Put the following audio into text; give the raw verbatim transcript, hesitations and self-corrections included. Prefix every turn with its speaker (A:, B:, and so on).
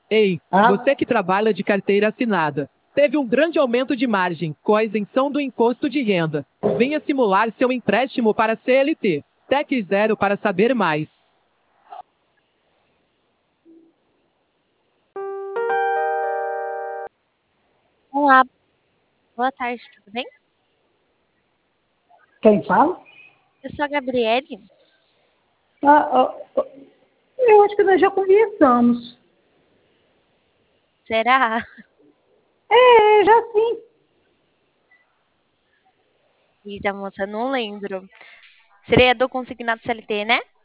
A: Ei,
B: Ah,
A: você que trabalha de carteira assinada, teve um grande aumento de margem com a isenção do imposto de renda. Venha simular seu empréstimo para C L T. Tec Zero para saber mais.
C: Olá, boa tarde, tudo bem?
B: quem fala?
C: Eu sou a Gabriele.
B: Ah, ah, eu acho que nós já conversamos.
C: Será?
B: É, já sim.
C: Eita, moça, não lembro. Seria do consignado C L T, né?